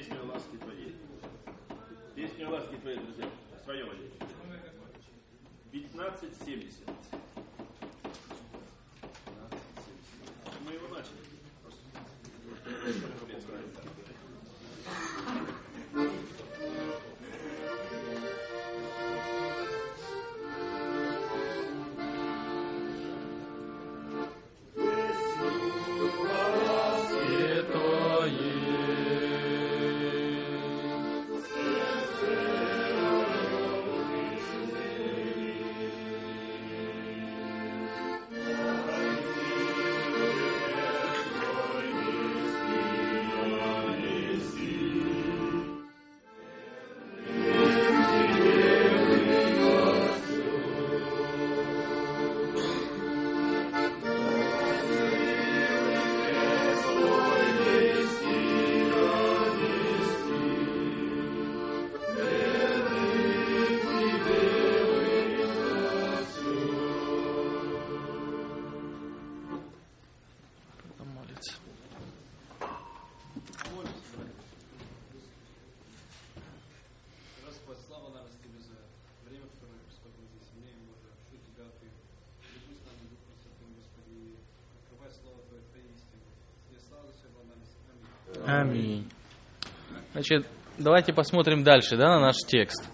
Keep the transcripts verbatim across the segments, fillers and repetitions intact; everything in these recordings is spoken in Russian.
Песня о ласке твоей. Песня о ласке твоей, друзья. Свое водите. пятнадцать семьдесят. Мы его начали. Аминь. Значит, давайте посмотрим дальше, да, на наш текст.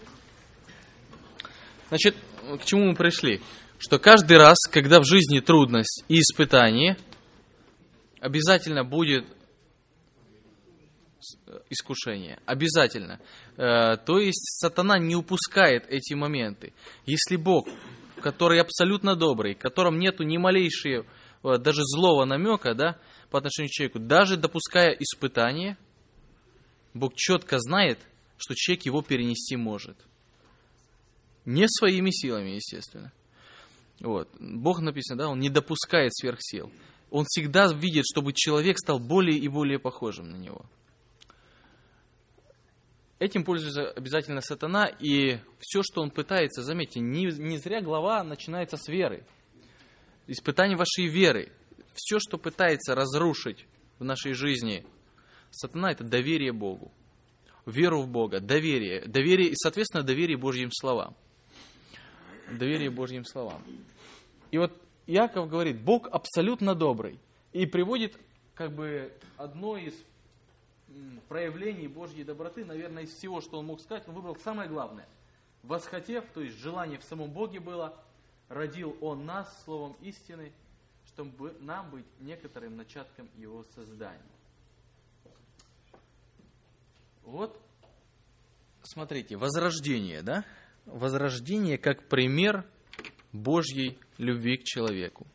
Значит, к чему мы пришли? Что каждый раз, когда в жизни трудность и испытание, обязательно будет искушение. Обязательно. То есть сатана не упускает эти моменты. Если Бог, который абсолютно добрый, в котором нету ни малейшего даже злого намека, да, по отношению к человеку, даже допуская испытание, Бог четко знает, что человек его перенести может. Не своими силами, естественно. Вот. Бог, написано, да, Он не допускает сверхсил. Он всегда видит, чтобы человек стал более и более похожим на него. Этим пользуется обязательно сатана, и все, что он пытается, заметьте, не, не зря глава начинается с веры. Испытание вашей веры. Все, что пытается разрушить в нашей жизни сатана, это доверие Богу. Веру в Бога, доверие. Доверие и, соответственно, доверие Божьим словам. Доверие Божьим словам. И вот Иаков говорит, Бог абсолютно добрый. И приводит как бы одно из проявлений Божьей доброты, наверное, из всего, что он мог сказать, он выбрал самое главное. Восхотев, то есть желание в самом Боге было, родил Он нас словом истины, чтобы нам быть некоторым начатком Его создания. Вот, смотрите, возрождение, да? Возрождение как пример Божьей любви к человеку.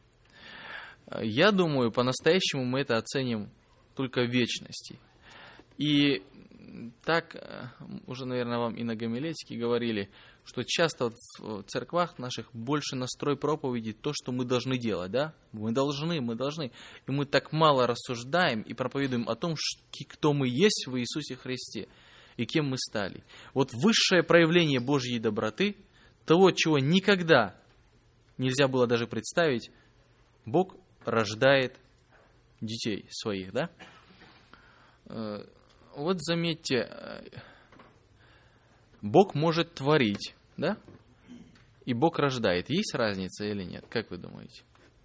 Я думаю, по-настоящему мы это оценим только в вечности. И так, уже, наверное, вам и на гомилетике говорили, что часто в церквах наших больше настрой проповеди то, что мы должны делать, да? Мы должны, мы должны. И мы так мало рассуждаем и проповедуем о том, кто мы есть в Иисусе Христе и кем мы стали. Вот высшее проявление Божьей доброты, того, чего никогда нельзя было даже представить, Бог рождает детей своих, да? Вот заметьте, Бог может творить, да? И Бог рождает. Есть разница или нет? Как вы думаете?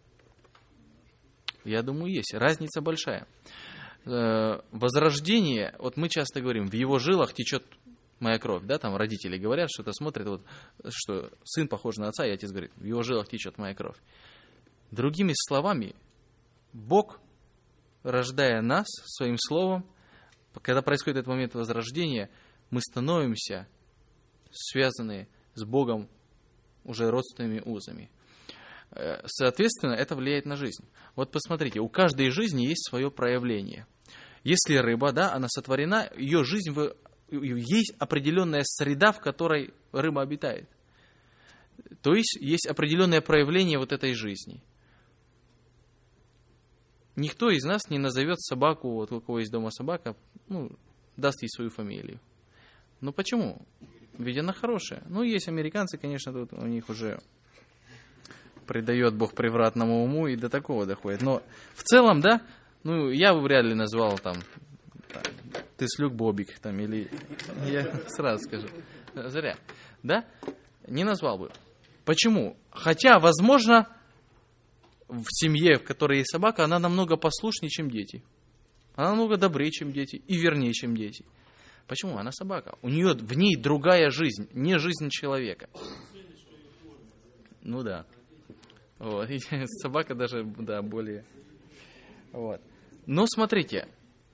Я думаю, есть. Разница большая. Возрождение, вот мы часто говорим, в его жилах течет моя кровь, да? Там родители говорят, что-то смотрят, вот, что сын похож на отца, и отец говорит, в его жилах течет моя кровь. Другими словами, Бог, рождая нас своим словом, когда происходит этот момент возрождения, мы становимся связаны с Богом уже родственными узами. Соответственно, это влияет на жизнь. Вот посмотрите, у каждой жизни есть свое проявление. Если рыба, да, она сотворена, ее жизнь, есть определенная среда, в которой рыба обитает. То есть, есть определенное проявление вот этой жизни. Никто из нас не назовет собаку, вот у кого есть дома собака, ну, даст ей свою фамилию. Ну почему? Ведь она хорошая. Ну, есть американцы, конечно, тут у них уже предает Бог превратному уму и до такого доходит. Но в целом, да, ну, я бы вряд ли назвал там, ты из Люк Бобик, там, или... Я сразу скажу. Зря. Да? Не назвал бы. Почему? Хотя, возможно, в семье, в которой есть собака, она намного послушнее, чем дети. Она намного добрее, чем дети, и вернее, чем дети. Почему? Она собака. У нее в ней другая жизнь, не жизнь человека. Ну да. Вот. И собака даже, да, более... Вот. Но смотрите,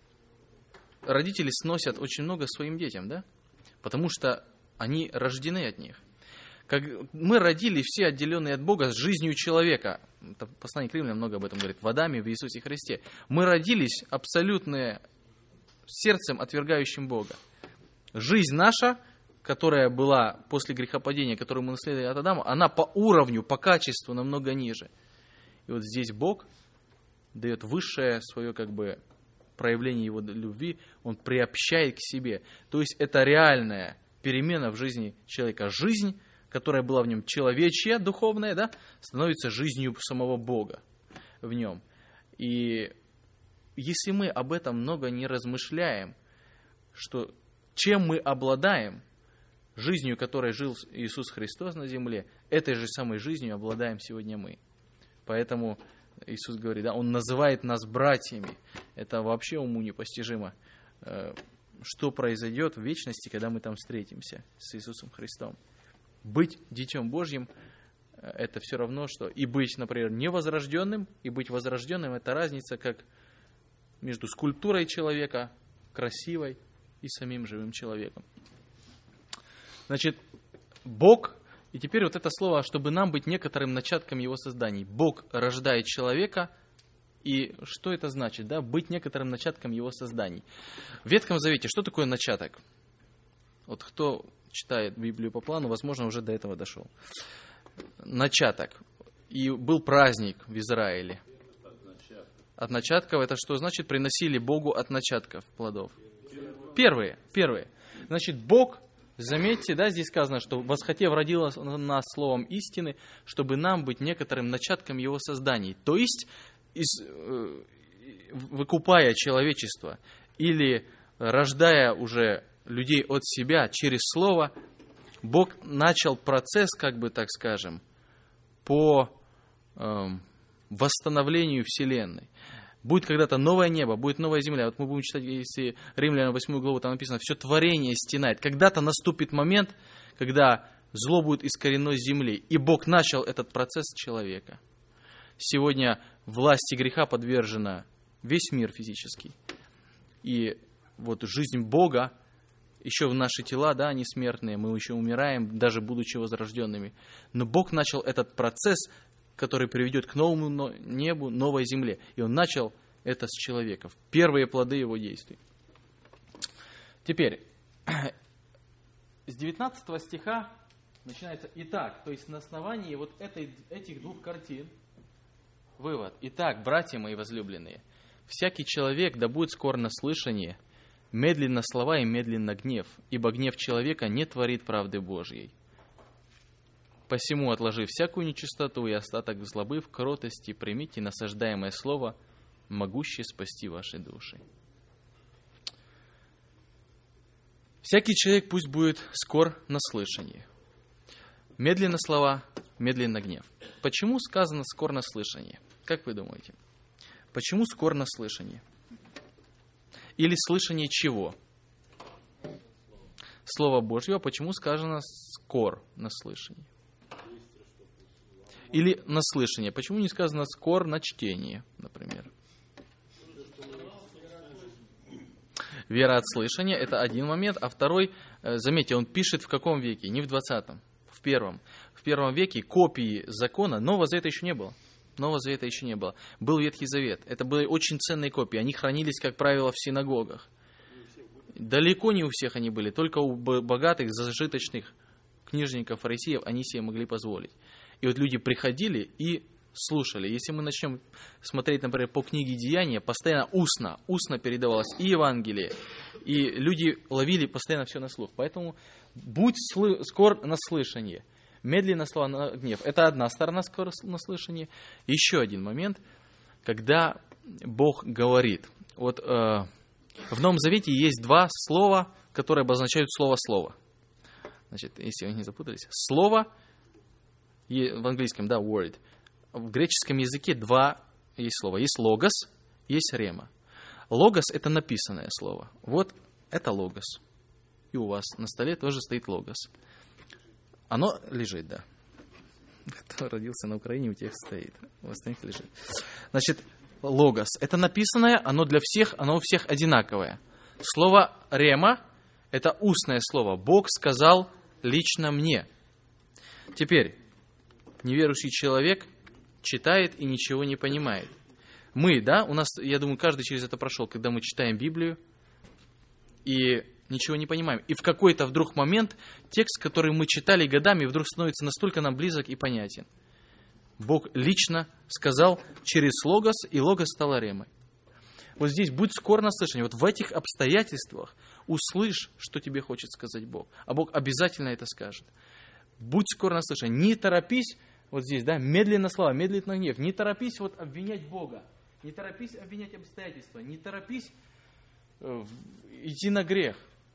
родители сносят очень много своим детям, да? Потому что они рождены от них. Как мы родились все отделенные от Бога с жизнью человека. Послание к Римлянам много об этом говорит. В Адаме, в Иисусе Христе. Мы родились абсолютно сердцем, отвергающим Бога. Жизнь наша, которая была после грехопадения, которую мы наследовали от Адама, она по уровню, по качеству намного ниже. И вот здесь Бог дает высшее свое как бы проявление Его любви, Он приобщает к себе. То есть это реальная перемена в жизни человека. Жизнь, которая была в нем человечья, духовная, да, становится жизнью самого Бога в нем. И если мы об этом много не размышляем, что чем мы обладаем, жизнью, которой жил Иисус Христос на земле, этой же самой жизнью обладаем сегодня мы. Поэтому Иисус говорит, да, Он называет нас братьями. Это вообще уму непостижимо. Что произойдет в вечности, когда мы там встретимся с Иисусом Христом. Быть Детем Божьим – это все равно, что и быть, например, невозрожденным, и быть возрожденным – это разница как между скульптурой человека, красивой, и самим живым человеком. Значит, Бог, и теперь вот это слово, чтобы нам быть некоторым начатком Его созданий. Бог рождает человека, и что это значит, да? Быть некоторым начатком Его созданий. В Ветхом Завете что такое начаток? Вот кто читает Библию по плану, возможно, уже до этого дошел. Начаток. И был праздник в Израиле. От начатков, это что значит? Приносили Богу от начатков плодов. Первые, первые. Значит, Бог, заметьте, да, здесь сказано, что восхотев родил нас словом истины, чтобы нам быть некоторым начатком Его созданий. То есть, из, э, выкупая человечество или рождая уже людей от себя через Слово, Бог начал процесс, как бы так скажем, по э, восстановлению Вселенной. Будет когда-то новое небо, будет новая земля. Вот мы будем читать, если Римлянам восьмую главу, там написано, все творение стенает. Когда-то наступит момент, когда зло будет искорено с земли. И Бог начал этот процесс с человека. Сегодня власти греха подвержена весь мир физический. И вот жизнь Бога, еще в наши тела, да, они смертные, мы еще умираем, даже будучи возрожденными. Но Бог начал этот процесс, который приведет к новому небу, новой земле. И Он начал это с человека. Первые плоды Его действий. Теперь, с девятнадцатого стиха начинается «Итак», то есть на основании вот этой, этих двух картин, вывод. «Итак, братья мои возлюбленные, всякий человек да будет скор на слышание, медленно слова и медленно гнев, ибо гнев человека не творит правды Божьей. Посему, отложив всякую нечистоту и остаток злобы, в кротости примите насаждаемое слово, могущее спасти ваши души». Всякий человек пусть будет скор на слышание. Медленно слова, медленно гнев. Почему сказано скор на слышание? Как вы думаете? Почему скор на слышание? Или слышание чего? Слово Божье. А почему сказано скор на слышание? Или на слышание. Почему не сказано скор на чтение, например? Вера от слышания – это один момент, а второй, заметьте, он пишет в каком веке? Не в двадцатом, в первом. В первом веке копии закона, Нового Завета еще не было. Нового Завета еще не было. Был Ветхий Завет. Это были очень ценные копии. Они хранились, как правило, в синагогах. Далеко не у всех они были. Только у богатых, зажиточных книжников, фарисеев они себе могли позволить. И вот люди приходили и слушали. Если мы начнем смотреть, например, по книге Деяния, постоянно устно, устно передавалось и Евангелие, и люди ловили постоянно все на слух. Поэтому будь слы- скор на слышание, медленно слова на гнев. Это одна сторона скор на слышание. Еще один момент, когда Бог говорит. Вот э, В Новом Завете есть два слова, которые обозначают слово-слово. Значит, если вы не запутались. Слово, в английском, да, word. В греческом языке два есть слова. Есть логос, есть рема. Логос – это написанное слово. Вот это логос. И у вас на столе тоже стоит логос. Оно лежит, да. Кто родился на Украине, у тех стоит. У остальных лежит. Значит, логос – это написанное, оно для всех, оно у всех одинаковое. Слово рема – это устное слово. Бог сказал лично мне. Теперь, неверующий человек читает и ничего не понимает. Мы, да, у нас, я думаю, каждый через это прошел, когда мы читаем Библию и ничего не понимаем. И в какой-то вдруг момент текст, который мы читали годами, вдруг становится настолько нам близок и понятен. Бог лично сказал через логос, и логос стала ремой. Вот здесь будь скор на слышание. Вот в этих обстоятельствах услышь, что тебе хочет сказать Бог. А Бог обязательно это скажет. Будь скор на слышание. Не торопись, вот здесь, да, медленно слова, медленно гнев. Не торопись вот обвинять Бога. Не торопись обвинять обстоятельства. Не торопись э, идти на грех.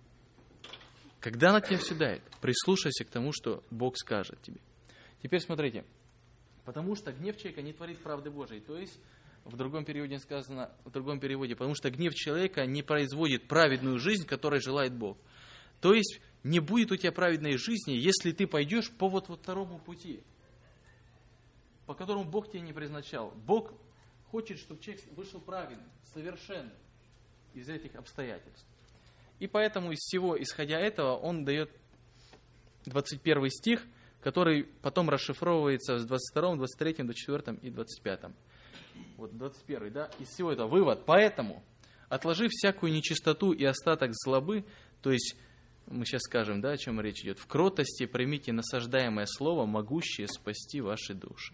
Когда она тебя все дает, прислушайся к тому, что Бог скажет тебе. Теперь смотрите. Потому что гнев человека не творит правды Божией. То есть, в другом переводе сказано, в другом переводе, потому что гнев человека не производит праведную жизнь, которой желает Бог. То есть, не будет у тебя праведной жизни, если ты пойдешь по вот, вот второму пути, по которому Бог тебя не предназначал. Бог хочет, чтобы человек вышел праведным, совершенным из этих обстоятельств. И поэтому из всего, исходя этого, он дает двадцать первый стих, который потом расшифровывается в двадцать втором, двадцать третьем, двадцать четвёртом и двадцать пятом. Вот двадцать первый, да, из всего этого вывод. Поэтому, отложив всякую нечистоту и остаток злобы, то есть, мы сейчас скажем, да, о чем речь идет, в кротости примите насаждаемое слово, могущее спасти ваши души.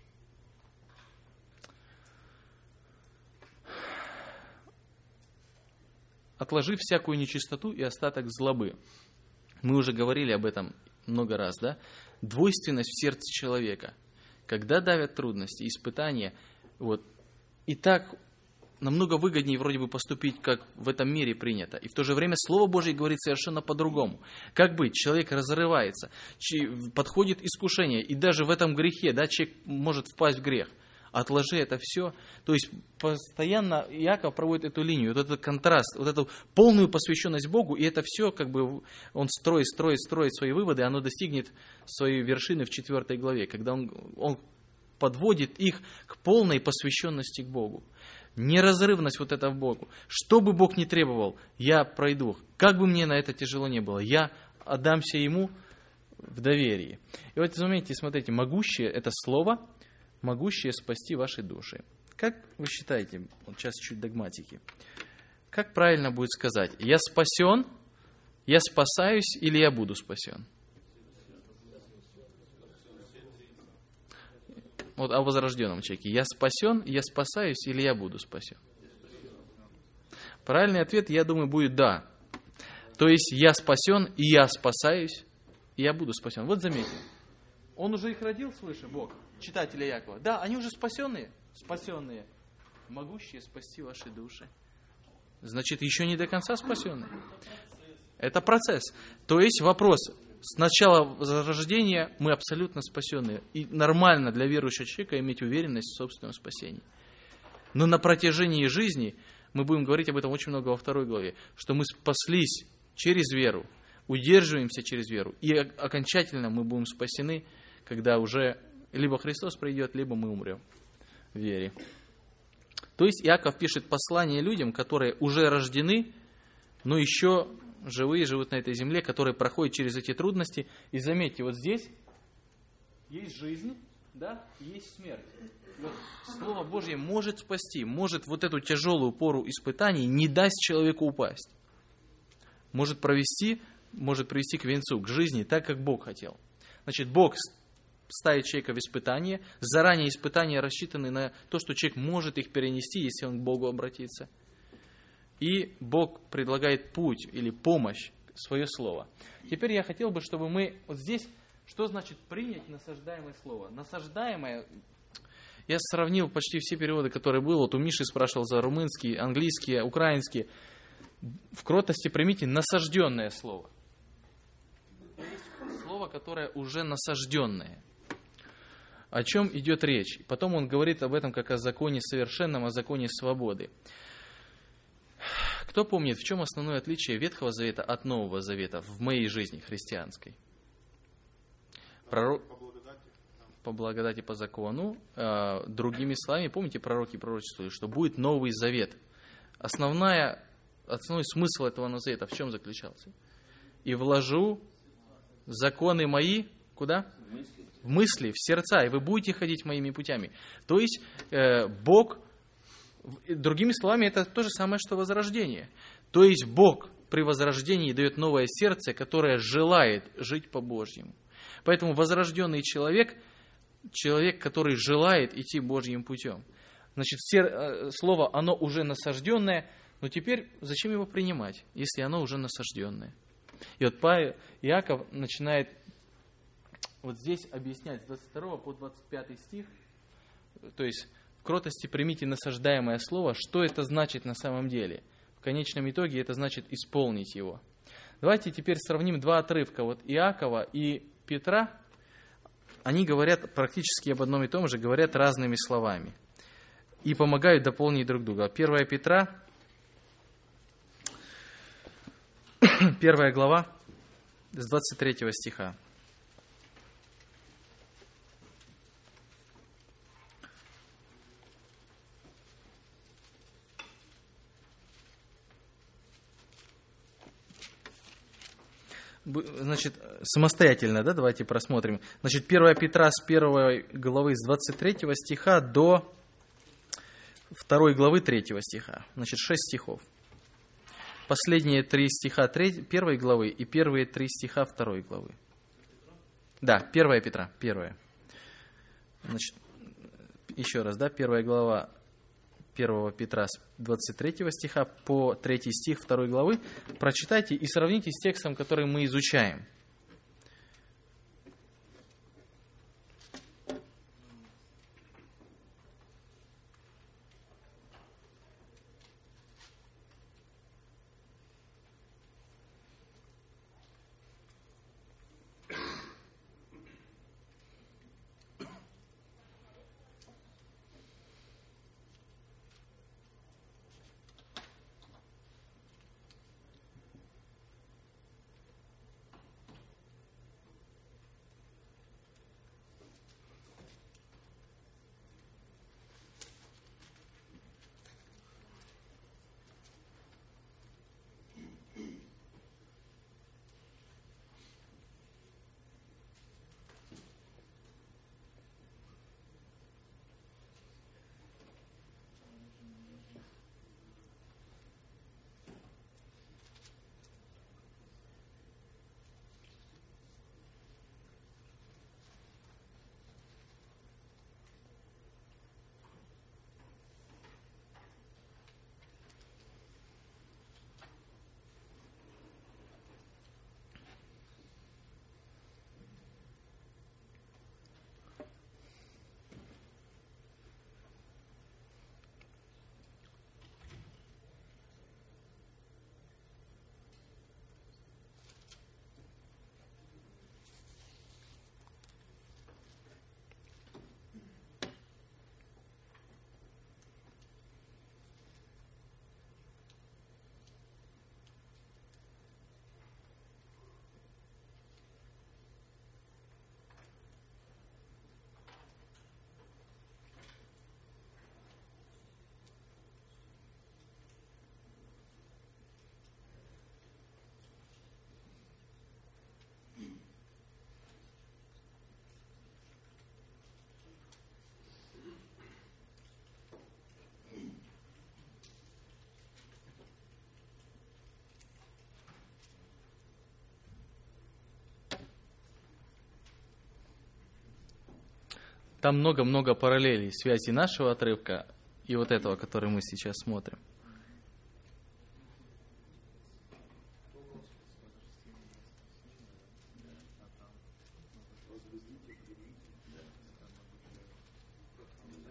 Отложив всякую нечистоту и остаток злобы. Мы уже говорили об этом много раз, да? Двойственность в сердце человека. Когда давят трудности, испытания, вот, и так намного выгоднее вроде бы поступить, как в этом мире принято. И в то же время Слово Божье говорит совершенно по-другому. Как быть? Человек разрывается, подходит искушение, и даже в этом грехе, да, человек может впасть в грех. Отложи это все. То есть постоянно Иаков проводит эту линию, вот этот контраст, вот эту полную посвященность Богу, и это все как бы он строит, строит, строит свои выводы, и оно достигнет своей вершины в четвертой главе, когда он, он подводит их к полной посвященности к Богу. Неразрывность вот это в Богу. Что бы Бог ни требовал, я пройду. Как бы мне на это тяжело не было, я отдамся Ему в доверии. И вот заметьте, смотрите, могущее это слово, могущее спасти ваши души. Как вы считаете, вот сейчас чуть догматики, как правильно будет сказать, я спасен, я спасаюсь или я буду спасен? Вот о возрожденном человеке. Я спасен, я спасаюсь или я буду спасен? Правильный ответ, я думаю, будет да. То есть я спасен, и я спасаюсь, и я буду спасен. Вот заметьте, он уже их родил свыше, Бог, читателя Якова. Да, они уже спасенные, спасенные, могущие спасти ваши души. Значит, еще не до конца спасенные. Это процесс. То есть вопрос, с начала возрождения мы абсолютно спасенные. И нормально для верующего человека иметь уверенность в собственном спасении. Но на протяжении жизни, мы будем говорить об этом очень много во второй главе, что мы спаслись через веру, удерживаемся через веру, и окончательно мы будем спасены, когда уже либо Христос придет, либо мы умрем в вере. То есть Иаков пишет послание людям, которые уже рождены, но еще живые, живут на этой земле, которые проходят через эти трудности. И заметьте, вот здесь есть жизнь, да, и есть смерть. Вот Слово Божье может спасти, может вот эту тяжелую пору испытаний не даст человеку упасть. Может провести, может привести к венцу, к жизни, так, как Бог хотел. Значит, Бог ставит человека в испытание. Заранее испытания рассчитаны на то, что человек может их перенести, если он к Богу обратится. И Бог предлагает путь или помощь, свое слово. Теперь я хотел бы, чтобы мы вот здесь, что значит принять насаждаемое слово? Насаждаемое, я сравнил почти все переводы, которые были. Вот у Миши спрашивал за румынский, английский, украинский. В кротости примите насажденное слово. Слово, которое уже насажденное. О чем идет речь? Потом он говорит об этом как о законе совершенном, о законе свободы. Кто помнит, в чем основное отличие Ветхого Завета от Нового Завета в моей жизни христианской? Пророк... По благодати, по закону. Э, другими словами, помните, пророки пророчествовали, что будет Новый Завет. Основная, основной смысл этого Нового Завета в чем заключался? И вложу законы мои, куда? В мысли. В мысли, в сердца, и вы будете ходить моими путями. То есть, э, Бог, другими словами, это то же самое, что возрождение. То есть, Бог при возрождении дает новое сердце, которое желает жить по-божьему. Поэтому возрожденный человек, человек, который желает идти Божьим путем. Значит, сер, слово, оно уже насажденное, но теперь зачем его принимать, если оно уже насажденное? И вот Иаков начинает вот здесь объяснять с двадцать второго по двадцать пятый стих, то есть в кротости примите насаждаемое слово, что это значит на самом деле. В конечном итоге это значит исполнить его. Давайте теперь сравним два отрывка, вот Иакова и Петра. Они говорят практически об одном и том же, говорят разными словами и помогают дополнить друг друга. первое Петра, первая глава, с двадцать третьего стиха. Значит, самостоятельно, да, давайте просмотрим. Значит, первое Петра с первой главы с двадцать третьего стиха до второй главы третьего стиха. Значит, шесть стихов. Последние три стиха первой главы и первые три стиха второй главы. Да, первое Петра, первое. Значит, еще раз, да, первая глава первого Петра с двадцать третьего стиха по третий стих второй главы. Прочитайте и сравните с текстом, который мы изучаем. Там много-много параллелей, связи нашего отрывка и вот этого, который мы сейчас смотрим.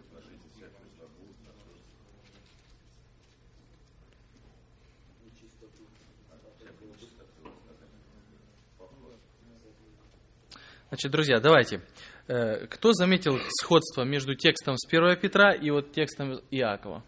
Чисто Значит, друзья, давайте. Кто заметил сходство между текстом с первого Петра и вот текстом Иакова?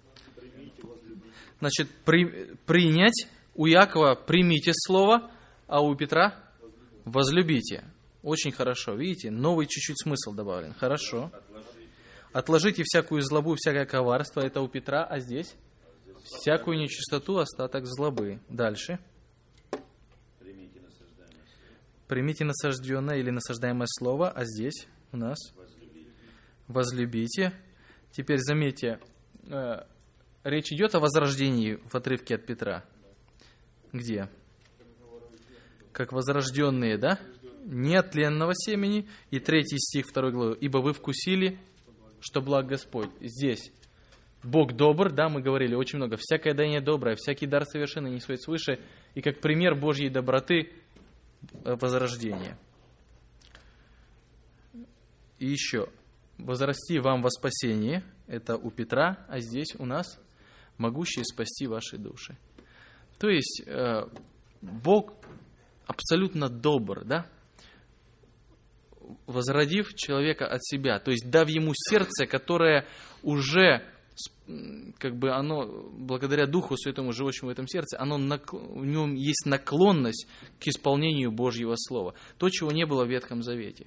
Значит, при, принять у Иакова примите слово, а у Петра возлюбите. Очень хорошо. Видите, новый чуть-чуть смысл добавлен. Хорошо. Отложите всякую злобу, всякое коварство. Это у Петра, а здесь? Всякую нечистоту, остаток злобы. Дальше. Примите насажденное или насаждаемое слово, а здесь у нас возлюбите. возлюбите. Теперь заметьте, э, речь идет о возрождении в отрывке от Петра. Где? Как возрожденные, да? Не от тленного семени. И третий стих второй главы. Ибо вы вкусили, что благ Господь. Здесь Бог добр, да, мы говорили очень много. Всякое даяние доброе, всякий дар совершенный не сходит свыше. И как пример Божьей доброты возрождение. И еще. Возрасти вам во спасение. Это у Петра, а здесь у нас могущие спасти ваши души. То есть Бог абсолютно добр, да? Возродив человека от себя, то есть дав ему сердце, которое уже, как бы оно, благодаря Духу Святому, живущему в этом сердце, оно, в нем есть наклонность к исполнению Божьего Слова. То, чего не было в Ветхом Завете.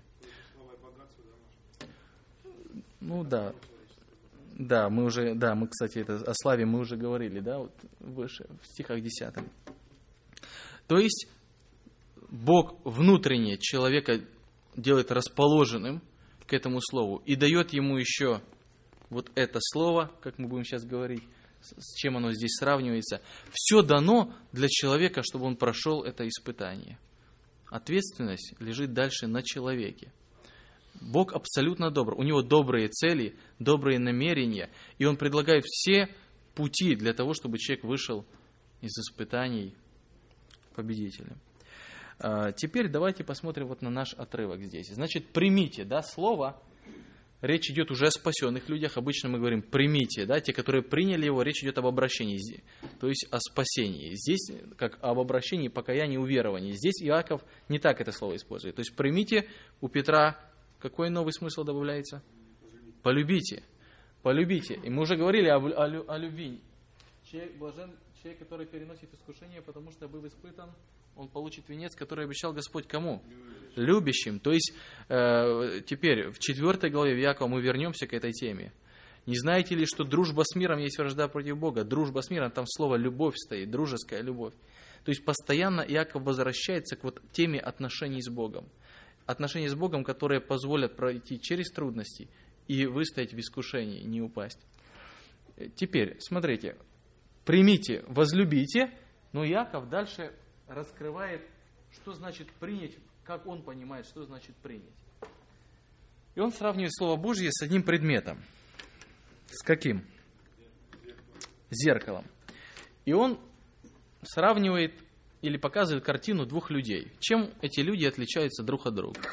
Ну да. Да, мы уже, да, мы, кстати, это о славе мы уже говорили, да, вот выше, в стихах десятом. То есть, Бог внутренне человека делает расположенным к этому слову и дает ему еще вот это слово, как мы будем сейчас говорить, с чем оно здесь сравнивается. Все дано для человека, чтобы он прошел это испытание. Ответственность лежит дальше на человеке. Бог абсолютно добр. У Него добрые цели, добрые намерения, и Он предлагает все пути для того, чтобы человек вышел из испытаний победителем. Теперь давайте посмотрим вот на наш отрывок здесь. Значит, примите, да, слово. Речь идет уже о спасенных людях. Обычно мы говорим примите, да, те, которые приняли его, речь идет об обращении, то есть о спасении. Здесь как об обращении, покаянии, уверовании. Здесь Иаков не так это слово использует. То есть примите, у Петра какой новый смысл добавляется? Полюбите. Полюбите. И мы уже говорили о, о, о любви. Человек, блажен человек, который переносит искушение, потому что был испытан, он получит венец, который обещал Господь кому? Любящим. Любящим. То есть, э, теперь, в четвертой главе Иакова мы вернемся к этой теме. Не знаете ли, что дружба с миром есть вражда против Бога? Дружба с миром, там слово любовь стоит, дружеская любовь. То есть, постоянно Иаков возвращается к вот теме отношений с Богом. Отношения с Богом, которые позволят пройти через трудности и выстоять в искушении, не упасть. Теперь, смотрите, примите, возлюбите, но Иаков дальше раскрывает, что значит принять, как он понимает, что значит принять. И он сравнивает Слово Божье с одним предметом. С каким? Зеркалом. И он сравнивает или показывает картину двух людей. Чем эти люди отличаются друг от друга?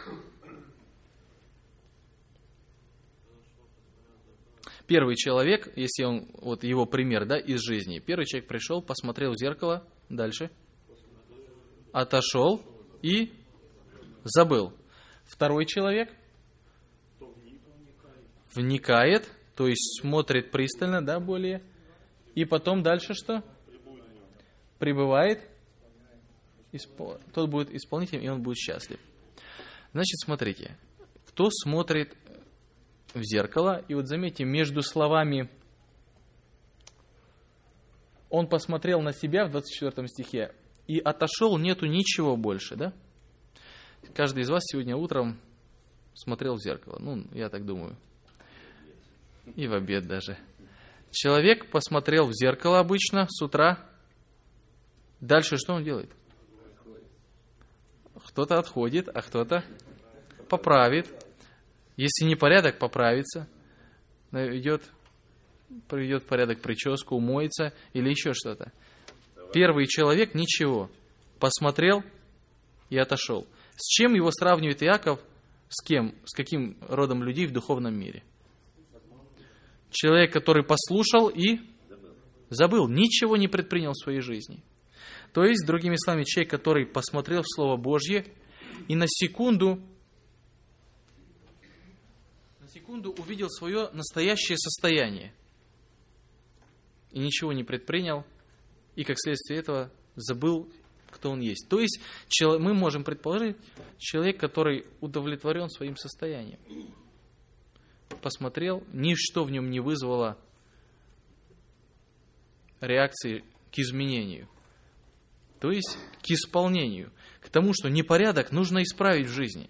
Первый человек, если он, вот его пример, да, из жизни. Первый человек пришел, посмотрел в зеркало, дальше отошел и забыл. Второй человек вникает, то есть смотрит пристально, да, более. И потом дальше что? Пребывает. Тот будет исполнителем, и он будет счастлив. Значит, смотрите, кто смотрит в зеркало, и вот заметьте, между словами он посмотрел на себя в двадцать четвёртом стихе и отошел, нету ничего больше, да? Каждый из вас сегодня утром смотрел в зеркало, ну, я так думаю, и в обед даже. Человек посмотрел в зеркало обычно с утра, дальше что он делает? Кто-то отходит, а кто-то поправит. Если не порядок, поправится. Идет, приведет в порядок прическу, умоется или еще что-то. Первый человек ничего. Посмотрел и отошел. С чем его сравнивает Иаков? С кем? С каким родом людей в духовном мире? Человек, который послушал и забыл. Ничего не предпринял в своей жизни. То есть, другими словами, человек, который посмотрел в Слово Божье и на секунду, на секунду увидел свое настоящее состояние. И ничего не предпринял, и как следствие этого забыл, кто он есть. То есть мы можем предположить, человек, который удовлетворен своим состоянием. Посмотрел, ничто в нем не вызвало реакции к изменению. То есть к исполнению, к тому, что непорядок нужно исправить в жизни.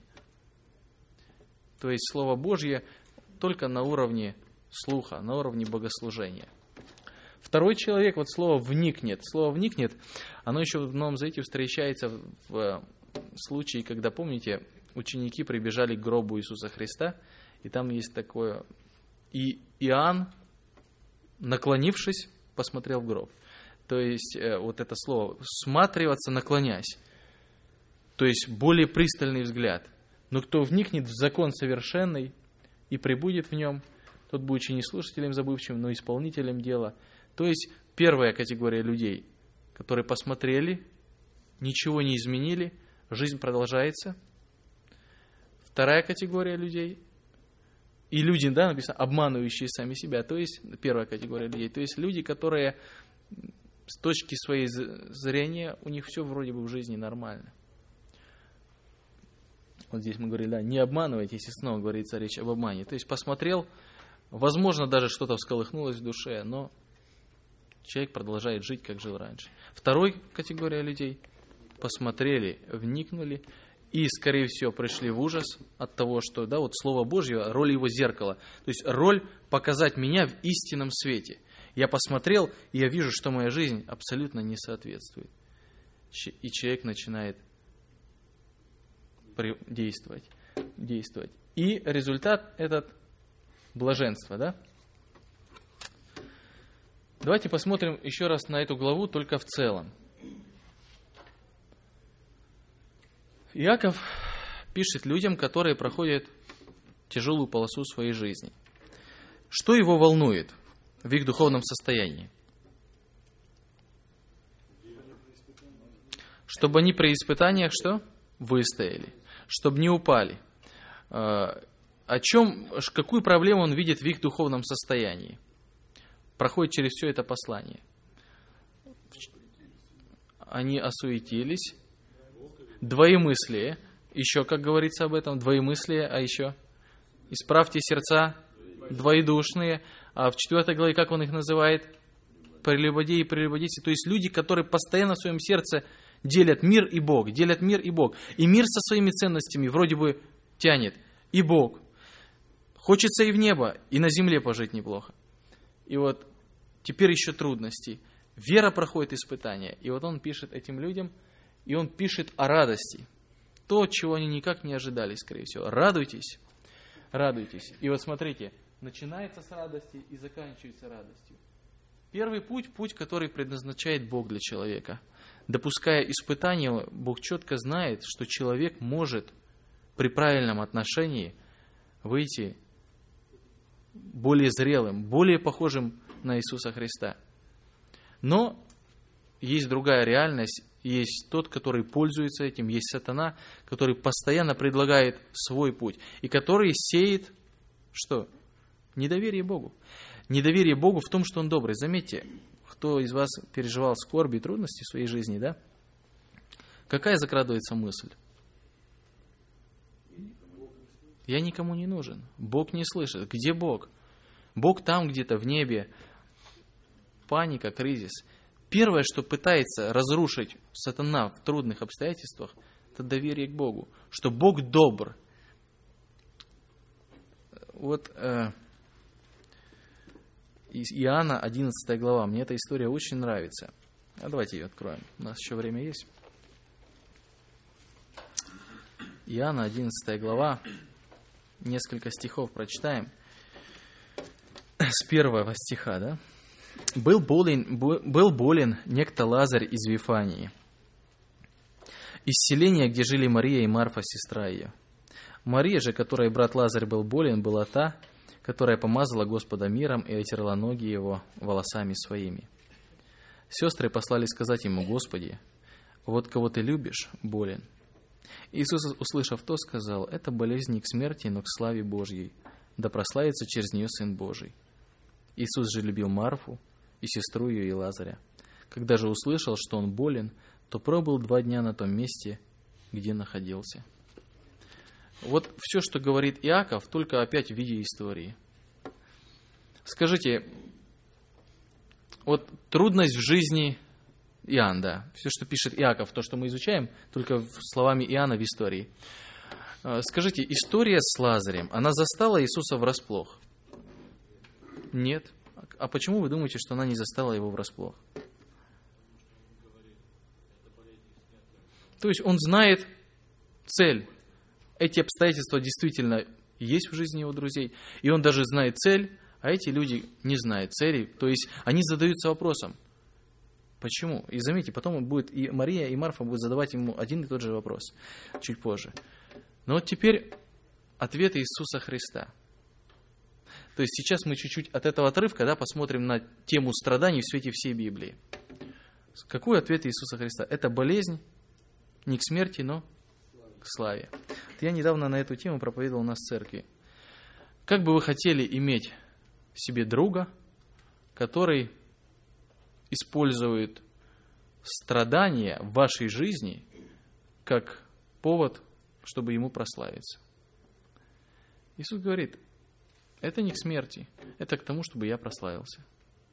То есть Слово Божье только на уровне слуха, на уровне богослужения. Второй человек, вот слово «вникнет». Слово «вникнет», оно еще в Новом Завете встречается в случае, когда, помните, ученики прибежали к гробу Иисуса Христа, и там есть такое, и Иоанн, наклонившись, посмотрел в гроб. То есть вот это слово «всматриваться, наклонясь». То есть более пристальный взгляд. Но кто вникнет в закон совершенный и пребудет в нем, тот, будучи не слушателем забывчивым, но исполнителем дела. То есть первая категория людей, которые посмотрели, ничего не изменили, жизнь продолжается. Вторая категория людей, и люди, да, написано, обманывающие сами себя, то есть первая категория людей, то есть люди, которые с точки своей зрения, у них все вроде бы в жизни нормально. Вот здесь мы говорили, да, не обманывайте, если снова говорится речь об обмане. То есть посмотрел, возможно, даже что-то всколыхнулось в душе, но человек продолжает жить, как жил раньше. Второй категория людей посмотрели, вникнули и, скорее всего, пришли в ужас от того, что, да, вот Слово Божье, роль его зеркала. То есть роль показать меня в истинном свете. Я посмотрел, и я вижу, что моя жизнь абсолютно не соответствует. И человек начинает действовать. действовать. И результат этот блаженство, да? Давайте посмотрим еще раз на эту главу только в целом. Иаков пишет людям, которые проходят тяжелую полосу своей жизни. Что его волнует в их духовном состоянии? Чтобы они при испытаниях что? Выстояли. Чтобы не упали. О чем, какую проблему он видит в их духовном состоянии? Проходит через все это послание. Они осуетились. Двоемыслие. Еще, как говорится об этом, двоемыслие, а еще? Исправьте сердца двоедушные. А в четвертой главе, как он их называет? Прелюбодеи и прелюбодейцы. То есть люди, которые постоянно в своем сердце делят мир и Бог, делят мир и Бог. И мир со своими ценностями вроде бы тянет. И Бог. Хочется и в небо, и на земле пожить неплохо. И вот теперь еще трудности. Вера проходит испытания. И вот он пишет этим людям, и он пишет о радости. То, чего они никак не ожидали, скорее всего. Радуйтесь, радуйтесь. И вот смотрите, начинается с радости и заканчивается радостью. Первый путь, путь, который предназначает Бог для человека. Допуская испытания, Бог четко знает, что человек может при правильном отношении выйти более зрелым, более похожим на Иисуса Христа. Но есть другая реальность, есть тот, который пользуется этим, есть сатана, который постоянно предлагает свой путь, и который сеет, что? Недоверие Богу. Недоверие Богу в том, что Он добрый. Заметьте, кто из вас переживал скорби и трудности в своей жизни, да? Какая закрадывается мысль? Я никому не нужен. Бог не слышит. Где Бог? Бог там где-то в небе. Паника, кризис. Первое, что пытается разрушить сатана в трудных обстоятельствах, это доверие к Богу. Что Бог добр. Вот э, из Иоанна одиннадцатая глава. Мне эта история очень нравится. А давайте ее откроем. У нас еще время есть. Иоанна одиннадцатая глава. Несколько стихов прочитаем. С первого стиха, да? Был болен, был болен некто Лазарь из Вифании, из селения, где жили Мария и Марфа, сестра ее. Мария же, которой брат Лазарь был болен, была та, которая помазала Господа миром и отерла ноги его волосами своими. Сестры послали сказать ему: Господи, вот кого ты любишь, болен. Иисус, услышав то, сказал: «Это болезнь не к смерти, но к славе Божьей, да прославится через нее Сын Божий». Иисус же любил Марфу и сестру ее и Лазаря. Когда же услышал, что он болен, то пробыл два дня на том месте, где находился. Вот все, что говорит Иаков, только опять в виде истории. Скажите, вот трудность в жизни Иоанн, да, все, что пишет Иаков, то, что мы изучаем, только словами Иоанна в истории. Скажите, история с Лазарем, она застала Иисуса врасплох? Нет. А почему вы думаете, что она не застала его врасплох? То есть он знает цель. Эти обстоятельства действительно есть в жизни его друзей, и он даже знает цель, а эти люди не знают цели. То есть они задаются вопросом, почему? И заметьте, потом будет и Мария, и Марфа будут задавать ему один и тот же вопрос чуть позже. Но вот теперь ответ Иисуса Христа. То есть сейчас мы чуть-чуть от этого отрывка, да, посмотрим на тему страданий в свете всей Библии. Какой ответ Иисуса Христа? Это болезнь не к смерти, но к славе. Я недавно на эту тему проповедовал у нас в церкви. Как бы вы хотели иметь себе друга, который использует страдания в вашей жизни как повод, чтобы ему прославиться? Иисус говорит, это не к смерти, это к тому, чтобы я прославился.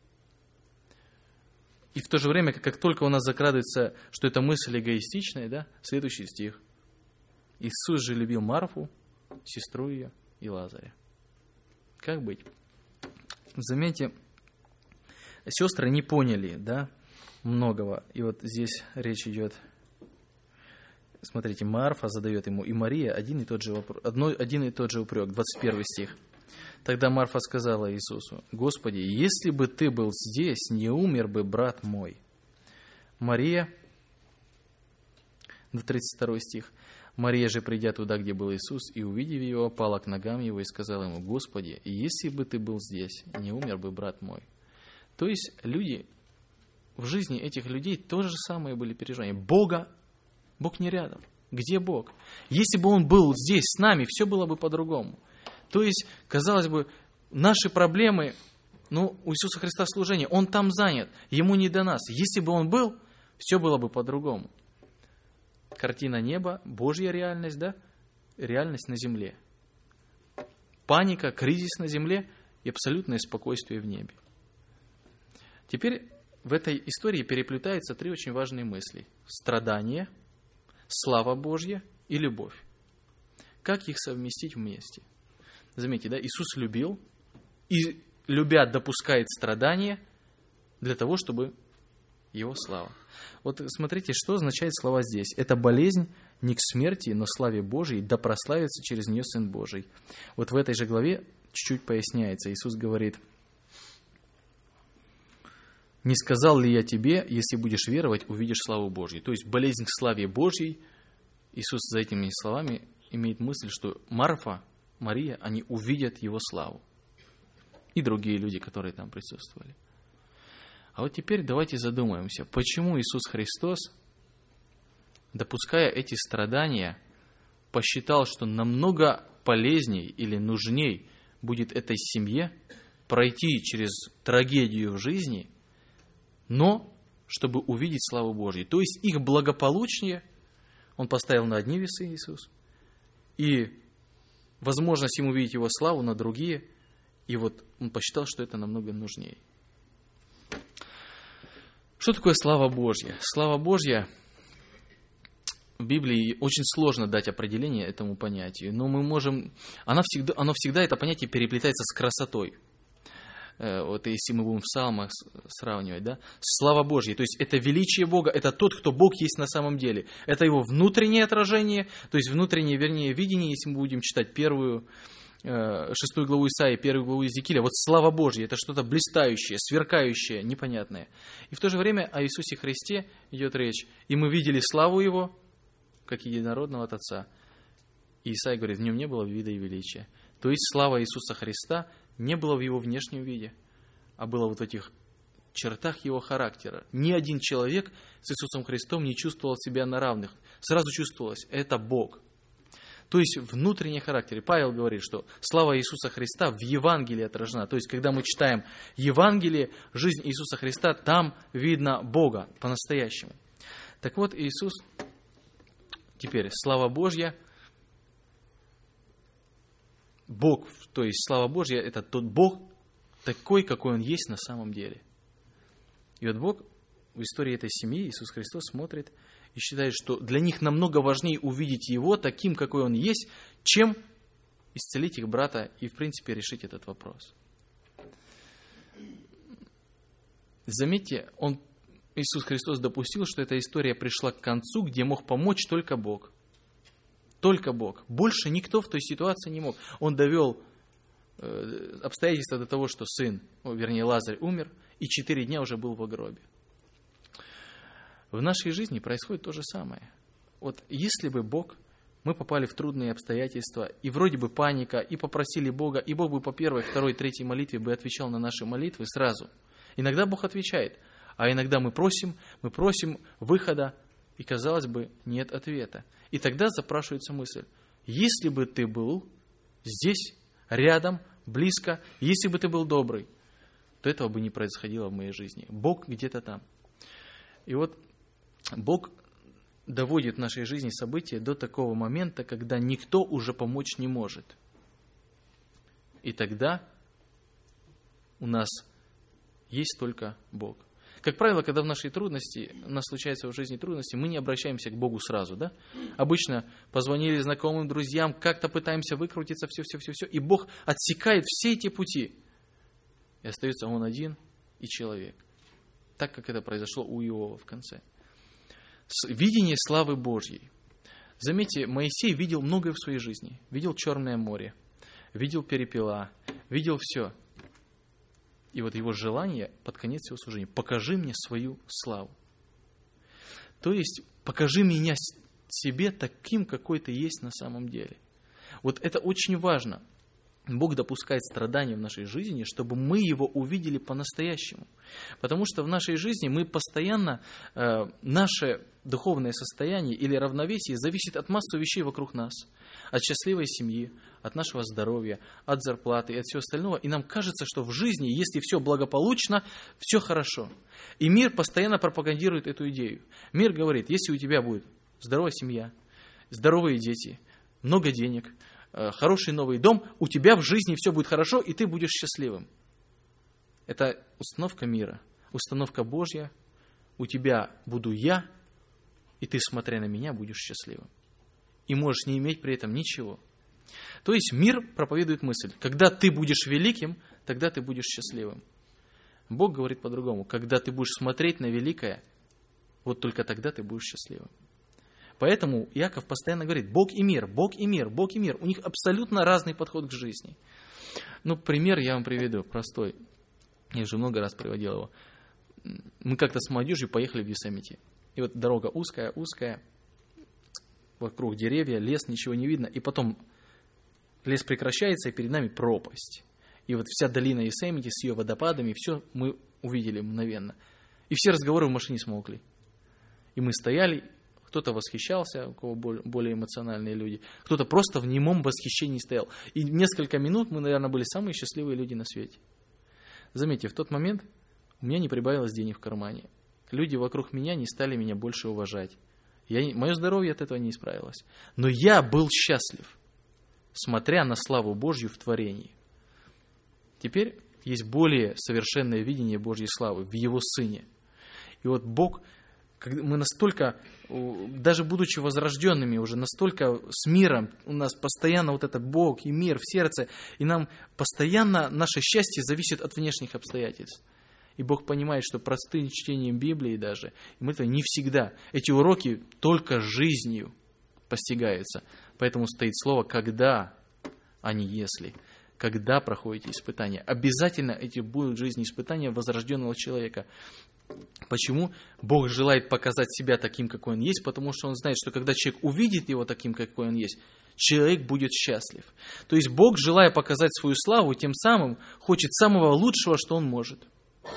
И в то же время, как только у нас закрадывается, что это мысль эгоистичная, да, следующий стих. Иисус же любил Марфу, сестру ее и Лазаря. Как быть? Заметьте, сестры не поняли, да, многого. И вот здесь речь идет, смотрите, Марфа задает ему, и Мария один и тот же вопрос, одно, один и тот же упрек, двадцать первый стих. Тогда Марфа сказала Иисусу: «Господи, если бы Ты был здесь, не умер бы брат мой». Мария, тридцать второй стих. Мария же, придя туда, где был Иисус, и увидев его, пала к ногам его и сказала ему: «Господи, если бы Ты был здесь, не умер бы брат мой». То есть люди, в жизни этих людей то же самое были переживания. Бога, Бог не рядом. Где Бог? Если бы Он был здесь с нами, все было бы по-другому. То есть, казалось бы, наши проблемы, ну, у Иисуса Христа служение, Он там занят, Ему не до нас. Если бы Он был, все было бы по-другому. Картина неба, Божья реальность, да? Реальность на земле. Паника, кризис на земле и абсолютное спокойствие в небе. Теперь в этой истории переплетаются три очень важные мысли. Страдание, слава Божья и любовь. Как их совместить вместе? Заметьте, да, Иисус любил и, любя, допускает страдания для того, чтобы Его слава. Вот смотрите, что означает слова здесь. Это болезнь не к смерти, но славе Божией, да прославится через нее Сын Божий. Вот в этой же главе чуть-чуть поясняется. Иисус говорит: «Не сказал ли я тебе, если будешь веровать, увидишь славу Божью». То есть болезнь к славе Божьей. Иисус за этими словами имеет мысль, что Марфа, Мария, они увидят Его славу. И другие люди, которые там присутствовали. А вот теперь давайте задумаемся, почему Иисус Христос, допуская эти страдания, посчитал, что намного полезней или нужней будет этой семье пройти через трагедию в жизни, но чтобы увидеть славу Божью. То есть их благополучие Он поставил на одни весы, Иисус, и возможность им увидеть Его славу на другие, и вот Он посчитал, что это намного нужнее. Что такое слава Божья? Слава Божья в Библии очень сложно дать определение этому понятию, но мы можем, оно всегда, оно всегда это понятие переплетается с красотой. Вот если мы будем в псалмах сравнивать, да, слава Божья, то есть это величие Бога, это тот, кто Бог есть на самом деле. Это Его внутреннее отражение, то есть внутреннее, вернее, видение, если мы будем читать первую, шестую главу Исаии, первую главу Иезекииля. Вот слава Божья, это что-то блистающее, сверкающее, непонятное. И в то же время о Иисусе Христе идет речь. И мы видели славу Его, как единородного от Отца. И Исаия говорит, в Нем не было вида и величия. То есть слава Иисуса Христа не было в Его внешнем виде, а было вот в этих чертах Его характера. Ни один человек с Иисусом Христом не чувствовал себя на равных. Сразу чувствовалось, это Бог. То есть внутренний характер. Павел говорит, что слава Иисуса Христа в Евангелии отражена. То есть, когда мы читаем Евангелие, жизнь Иисуса Христа, там видно Бога по-настоящему. Так вот, Иисус, теперь, слава Божья, Бог, то есть слава Божья, это тот Бог, такой, какой Он есть на самом деле. И вот Бог в истории этой семьи, Иисус Христос, смотрит и считает, что для них намного важнее увидеть Его таким, какой Он есть, чем исцелить их брата и, в принципе, решить этот вопрос. Заметьте, он, Иисус Христос допустил, что эта история пришла к концу, где мог помочь только Бог. Только Бог. Больше никто в той ситуации не мог. Он довел э, обстоятельства до того, что сын, о, вернее Лазарь, умер, и четыре дня уже был в гробе. В нашей жизни происходит то же самое. Вот если бы Бог, мы попали в трудные обстоятельства, и вроде бы паника, и попросили Бога, и Бог бы по первой, второй, третьей молитве бы отвечал на наши молитвы сразу. Иногда Бог отвечает, а иногда мы просим, мы просим выхода, и, казалось бы, нет ответа. И тогда запрашивается мысль, если бы ты был здесь, рядом, близко, если бы ты был добрый, то этого бы не происходило в моей жизни. Бог где-то там. И вот Бог доводит в нашей жизни события до такого момента, когда никто уже помочь не может. И тогда у нас есть только Бог. Как правило, когда в нашей трудности, у нас случаются в жизни трудности, мы не обращаемся к Богу сразу, да? Обычно позвонили знакомым, друзьям, как-то пытаемся выкрутиться, все-все-все-все, и Бог отсекает все эти пути. И остается Он один и человек. Так, как это произошло у Иова в конце. Видение славы Божьей. Заметьте, Моисей видел многое в своей жизни. Видел Черное море, видел перепела, видел все. И вот его желание под конец его служения: покажи мне свою славу. То есть, покажи меня себе таким, какой ты есть на самом деле. Вот это очень важно. Бог допускает страдания в нашей жизни, чтобы мы Его увидели по-настоящему. Потому что в нашей жизни мы постоянно, э, наше духовное состояние или равновесие зависит от массы вещей вокруг нас. От счастливой семьи, от нашего здоровья, от зарплаты и от всего остального. И нам кажется, что в жизни, если все благополучно, все хорошо. И мир постоянно пропагандирует эту идею. Мир говорит, если у тебя будет здоровая семья, здоровые дети, много денег, хороший новый дом, у тебя в жизни все будет хорошо, и ты будешь счастливым. Это установка мира, установка Божья. У тебя буду я, и ты, смотря на меня, будешь счастливым. И можешь не иметь при этом ничего. То есть мир проповедует мысль: когда ты будешь великим, тогда ты будешь счастливым. Бог говорит по-другому: когда ты будешь смотреть на великое, вот только тогда ты будешь счастливым. Поэтому Иаков постоянно говорит: Бог и мир, Бог и мир, Бог и мир. У них абсолютно разный подход к жизни. Ну, пример я вам приведу, простой. Я уже много раз приводил его. Мы как-то с молодежью поехали в Йосемити. И вот дорога узкая, узкая, вокруг деревья, лес, ничего не видно. И потом лес прекращается, и перед нами пропасть. И вот вся долина Йосемити с ее водопадами, все мы увидели мгновенно. И все разговоры в машине смолкли. И мы стояли. Кто-то восхищался, у кого более эмоциональные люди. Кто-то просто в немом восхищении стоял. И несколько минут мы, наверное, были самые счастливые люди на свете. Заметьте, в тот момент у меня не прибавилось денег в кармане. Люди вокруг меня не стали меня больше уважать. Я, мое здоровье от этого не исправилось. Но я был счастлив, смотря на славу Божью в творении. Теперь есть более совершенное видение Божьей славы в Его Сыне. И вот Бог... Мы настолько, даже будучи возрожденными, уже настолько с миром, у нас постоянно вот этот Бог и мир в сердце, и нам постоянно наше счастье зависит от внешних обстоятельств. И Бог понимает, что простым чтением Библии даже, и мы это не всегда, эти уроки только жизнью постигаются. Поэтому стоит слово «когда», а не «если». Когда проходите испытания. Обязательно эти будут в жизни испытания возрожденного человека. Почему? Бог желает показать себя таким, какой Он есть, потому что Он знает, что когда человек увидит Его таким, какой Он есть, человек будет счастлив. То есть Бог, желая показать свою славу, тем самым хочет самого лучшего, что Он может.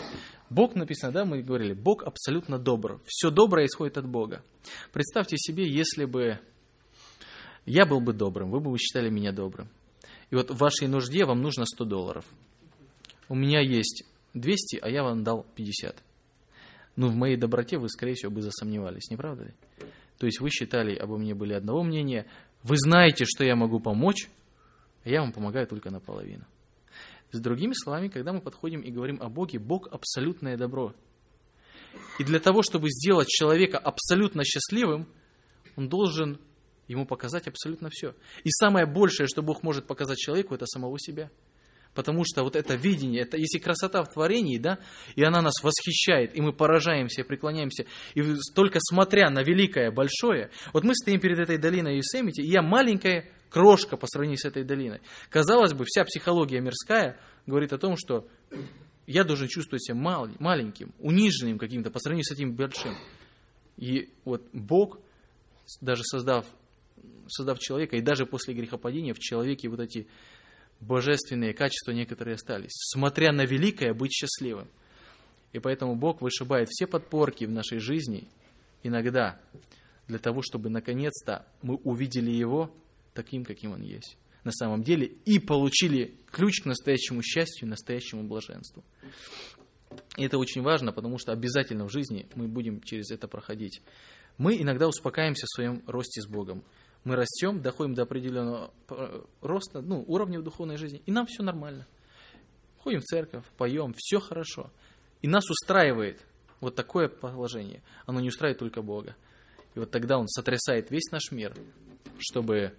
Бог написано, да, мы говорили, Бог абсолютно добр. Все доброе исходит от Бога. Представьте себе, если бы я был бы добрым, вы бы считали меня добрым. И вот в вашей нужде вам нужно сто долларов. У меня есть двести, а я вам дал пятьдесят. Ну, в моей доброте вы, скорее всего, бы засомневались, не правда ли? То есть вы считали, обо мне были одного мнения, вы знаете, что я могу помочь, а я вам помогаю только наполовину. С другими словами, когда мы подходим и говорим о Боге, Бог абсолютное добро. И для того, чтобы сделать человека абсолютно счастливым, он должен ему показать абсолютно все. И самое большее, что Бог может показать человеку, это самого себя. Потому что вот это видение, это если красота в творении, да, и она нас восхищает, и мы поражаемся, преклоняемся, и только смотря на великое, большое, вот мы стоим перед этой долиной Йосемити, и я маленькая крошка по сравнению с этой долиной. Казалось бы, вся психология мирская говорит о том, что я должен чувствовать себя мал, маленьким, униженным каким-то по сравнению с этим большим. И вот Бог, даже создав, создав человека, и даже после грехопадения в человеке вот эти божественные качества некоторые остались. Смотря на великое, быть счастливым. И поэтому Бог вышибает все подпорки в нашей жизни иногда для того, чтобы наконец-то мы увидели Его таким, каким Он есть на самом деле, и получили ключ к настоящему счастью, настоящему блаженству. И это очень важно, потому что обязательно в жизни мы будем через это проходить. Мы иногда успокаиваемся в своем росте с Богом. Мы растем, доходим до определенного роста, ну, уровня в духовной жизни, и нам все нормально. Ходим в церковь, поем, все хорошо. И нас устраивает вот такое положение. Оно не устраивает только Бога. И вот тогда Он сотрясает весь наш мир, чтобы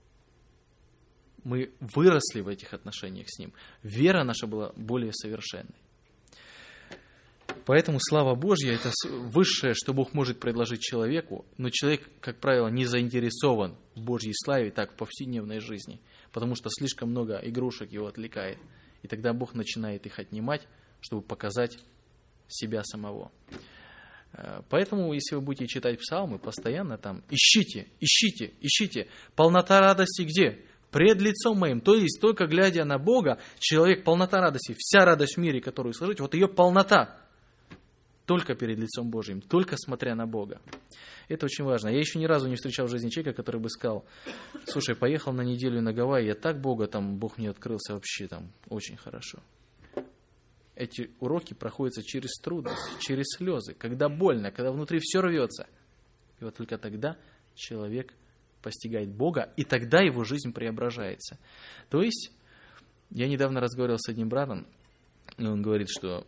мы выросли в этих отношениях с Ним. Вера наша была более совершенной. Поэтому слава Божья – это высшее, что Бог может предложить человеку, но человек, как правило, не заинтересован в Божьей славе так в повседневной жизни, потому что слишком много игрушек его отвлекает. И тогда Бог начинает их отнимать, чтобы показать себя самого. Поэтому, если вы будете читать псалмы, постоянно там ищите, ищите, ищите. Полнота радости где? Пред лицом моим. То есть, только глядя на Бога, человек, полнота радости, вся радость в мире, которую слышите, вот ее полнота. Только перед лицом Божьим, только смотря на Бога. Это очень важно. Я еще ни разу не встречал в жизни человека, который бы сказал: слушай, поехал на неделю на Гавайи, я так Бога там, Бог мне открылся вообще там очень хорошо. Эти уроки проходятся через трудности, через слезы, когда больно, когда внутри все рвется. И вот только тогда человек постигает Бога, и тогда его жизнь преображается. То есть, я недавно разговаривал с одним братом, и он говорит, что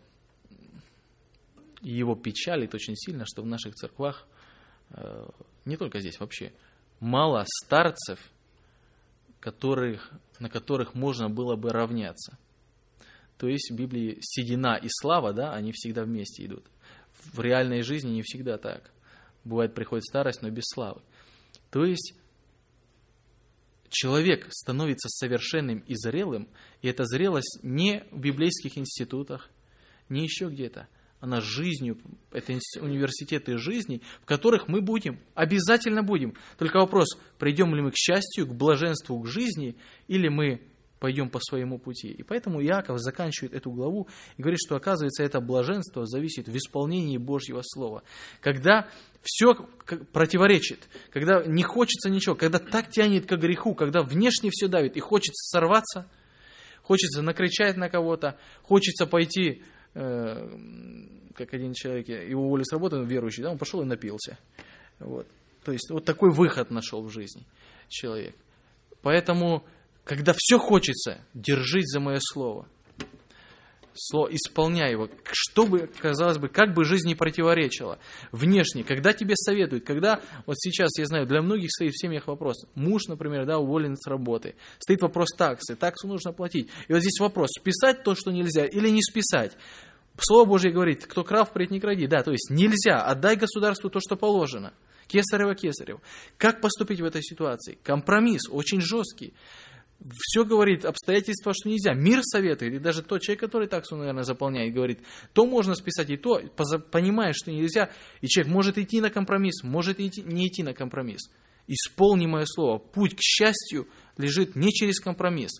его печалит очень сильно, что в наших церквах, не только здесь вообще, мало старцев, которых, на которых можно было бы равняться. То есть в Библии седина и слава, да, они всегда вместе идут. В реальной жизни не всегда так. Бывает, приходит старость, но без славы. То есть человек становится совершенным и зрелым, и эта зрелость не в библейских институтах, не еще где-то. Она жизнью, это университеты жизни, в которых мы будем, обязательно будем. Только вопрос, придем ли мы к счастью, к блаженству, к жизни, или мы пойдем по своему пути. И поэтому Иаков заканчивает эту главу и говорит, что, оказывается, это блаженство зависит в исполнении Божьего Слова. Когда все противоречит, когда не хочется ничего, когда так тянет к греху, когда внешне все давит и хочется сорваться, хочется накричать на кого-то, хочется пойти, э, как один человек, его уволили с работы, он верующий, да, он пошел и напился. Вот. То есть вот такой выход нашел в жизни человек. Поэтому, когда все хочется, держись за мое слово. Слово, исполняй его. Что бы, казалось бы, как бы жизнь не противоречила. Внешне, когда тебе советуют, когда, вот сейчас, я знаю, для многих стоит в семьях вопрос. Муж, например, да, уволен с работы. Стоит вопрос таксы. Таксу нужно платить. И вот здесь вопрос, списать то, что нельзя, или не списать. Слово Божье говорит, кто крав, впредь не кради. Да, то есть нельзя, отдай государству то, что положено. Кесарево, кесарево. Как поступить в этой ситуации? Компромисс очень жесткий. Все говорит, обстоятельства, что нельзя. Мир советует, и даже тот человек, который таксу, наверное, заполняет, говорит, то можно списать, и то, понимая, что нельзя. И человек может идти на компромисс, может идти, не идти на компромисс. Исполни мое слово. Путь к счастью лежит не через компромисс.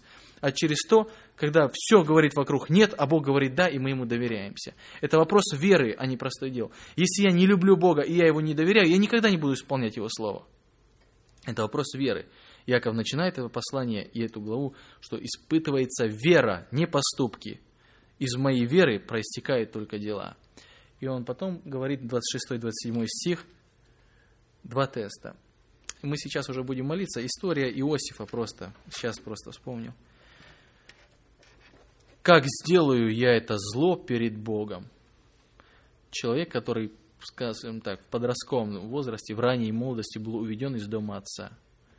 а через то, когда все говорит вокруг нет, а Бог говорит да, и мы Ему доверяемся. Это вопрос веры, а не простое дело. Если я не люблю Бога, и я Его не доверяю, я никогда не буду исполнять Его Слово. Это вопрос веры. Яков начинает это послание и эту главу, что испытывается вера, не поступки. Из моей веры проистекают только дела. И он потом говорит, двадцать шестой двадцать седьмой стих, два теста. Мы сейчас уже будем молиться. История Иосифа просто, сейчас просто вспомнил. Как сделаю я это зло перед Богом? Человек, который, скажем так, в подростковом возрасте, в ранней молодости был уведен из дома отца.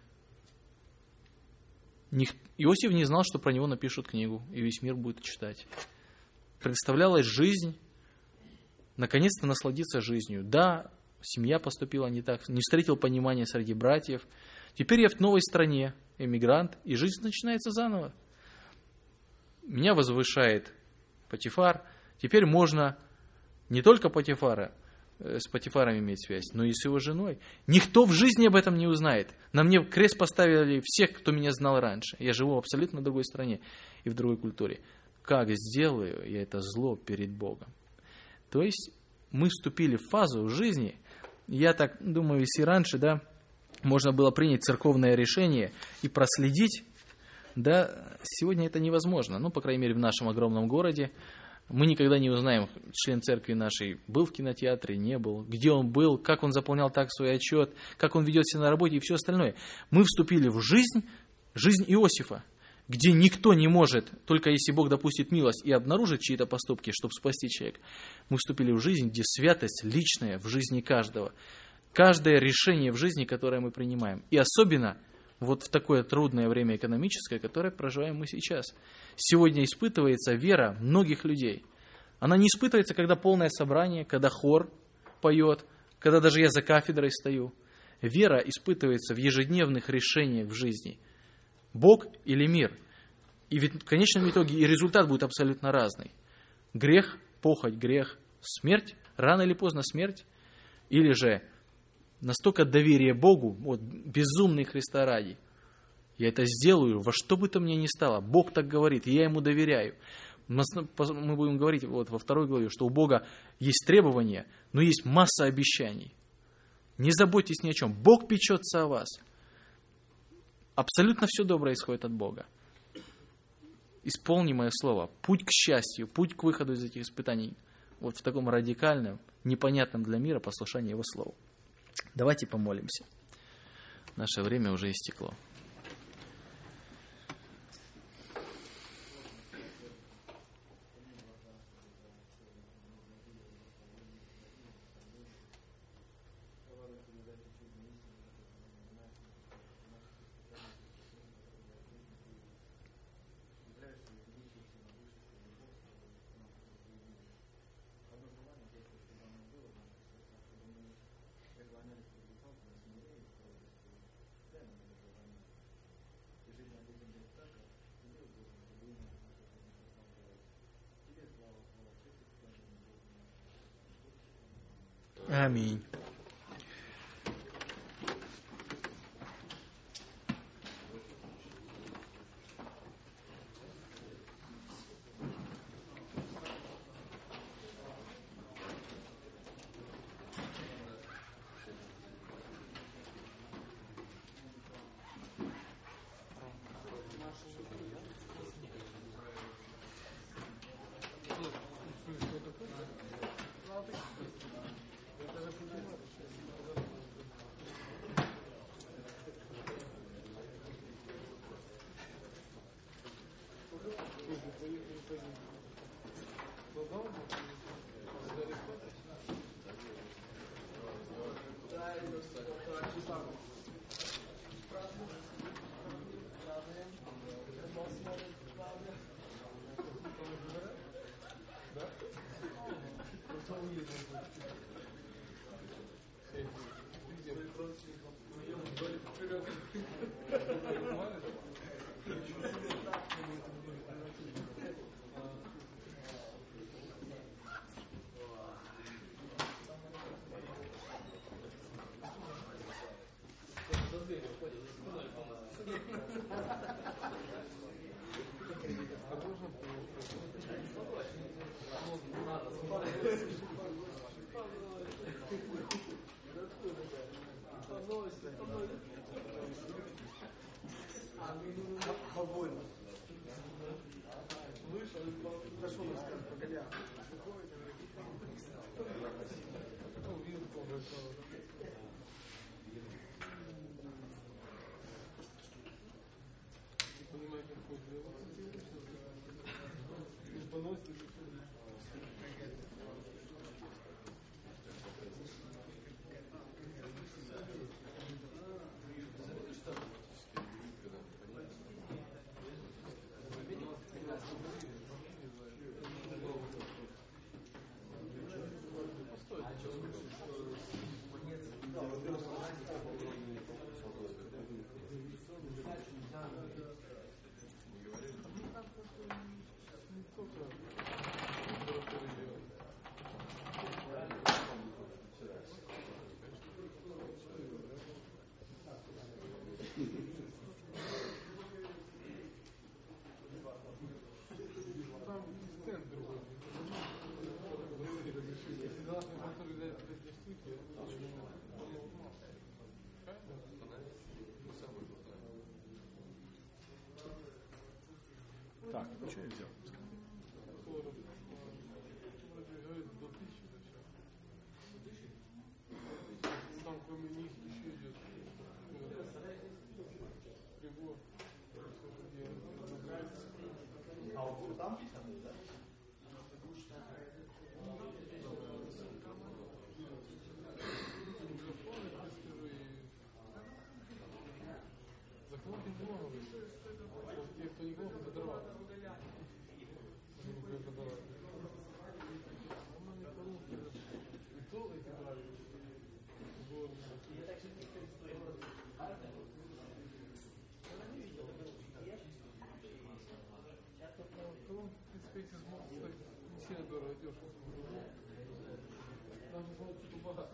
Иосиф не знал, что про него напишут книгу, и весь мир будет читать. Представлялась жизнь, наконец-то насладиться жизнью. Да, семья поступила не так, не встретил понимания среди братьев. Теперь я в новой стране, эмигрант, и жизнь начинается заново. Меня возвышает Потифар. Теперь можно не только Потифара, с Потифаром иметь связь, но и с его женой. Никто в жизни об этом не узнает. На мне крест поставили всех, кто меня знал раньше. Я живу в абсолютно другой стране и в другой культуре. Как сделаю я это зло перед Богом? То есть мы вступили в фазу в жизни. Я так думаю, если раньше, да, можно было принять церковное решение и проследить, да, сегодня это невозможно. Ну, по крайней мере, в нашем огромном городе. Мы никогда не узнаем, член церкви нашей был в кинотеатре, не был, где он был, как он заполнял так свой отчет, как он ведет себя на работе и все остальное. Мы вступили в жизнь, жизнь Иосифа, где никто не может, только если Бог допустит милость и обнаружит чьи-то поступки, чтобы спасти человека. Мы вступили в жизнь, где святость личная в жизни каждого. Каждое решение в жизни, которое мы принимаем. И особенно вот в такое трудное время экономическое, которое проживаем мы сейчас. Сегодня испытывается вера многих людей. Она не испытывается, когда полное собрание, когда хор поет, когда даже я за кафедрой стою. Вера испытывается в ежедневных решениях в жизни. Бог или мир. И ведь в конечном итоге и результат будет абсолютно разный. Грех, похоть, грех, смерть, рано или поздно смерть. Или же настолько доверие Богу, вот, безумный Христа ради. Я это сделаю во что бы то мне ни стало. Бог так говорит, я Ему доверяю. Мы будем говорить вот во второй главе, что у Бога есть требования, но есть масса обещаний. Не заботьтесь ни о чем. Бог печется о вас. Абсолютно все доброе исходит от Бога. Исполни мое слово. Путь к счастью, путь к выходу из этих испытаний. Вот в таком радикальном, непонятном для мира послушании Его слову. Давайте помолимся. Наше время уже истекло. Аминь. Так, что я взял? Там кроме них еще идет прибор. А вот там пятьдесят, да? Закройте много. Те, кто не глохнет, это дрова. Сильно дорого дешево. Нам же было чуть богато.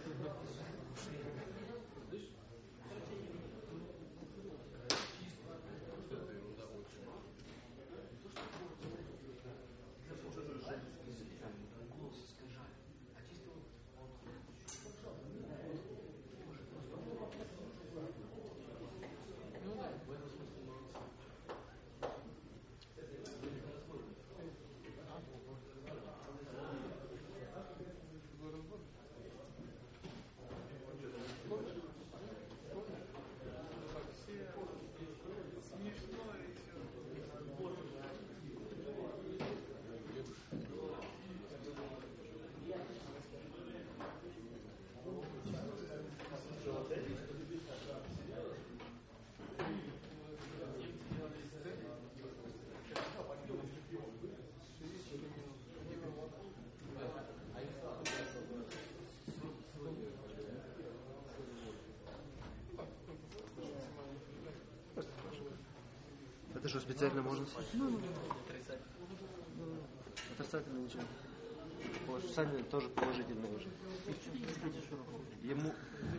Это что, специально можно съесть? Ну, ну, отрицательно ничего. Сами тоже положительно уже. Ему,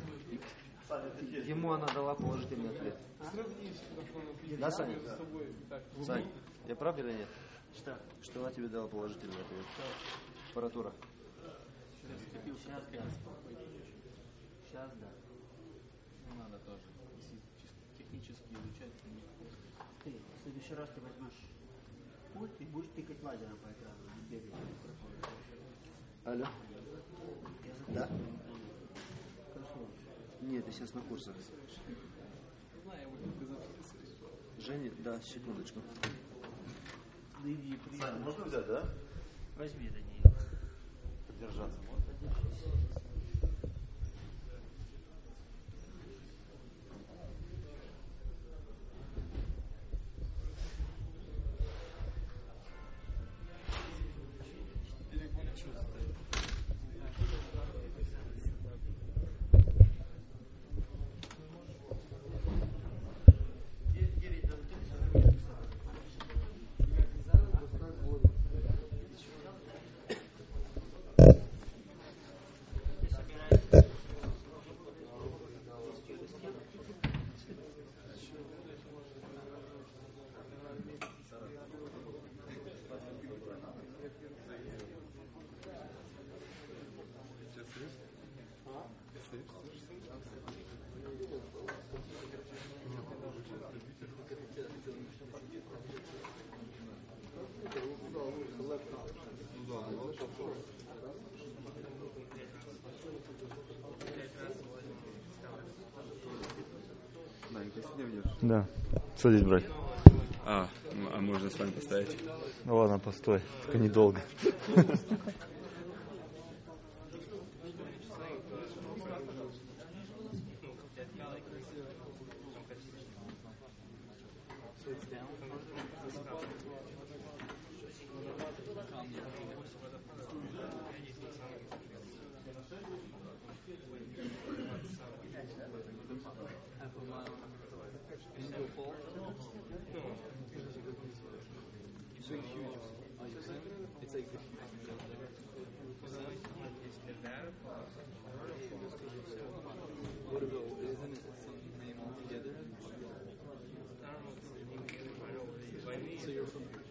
ему она дала положительный ответ. Да, Саня? Сань, я прав или нет? Что? Что она тебе дала положительный ответ? Аппаратура. Сейчас да. Сейчас да. Ну, надо тоже. Если технически изучать, то не. Ты в следующий раз ты возьмешь пульт и будешь тыкать лазером по экрану, не бегать. Алло? Я Да? Хорошо. Нет, я сейчас на курсах. Женя, да, секундочку. Да иди, приятно. Можно взять, да? Возьми, Даниил. Держаться. Да. Садись, брать. А, ну, а можно с вами поставить? Ну ладно, постой. Только недолго. What about, isn't it some name altogether? So you're from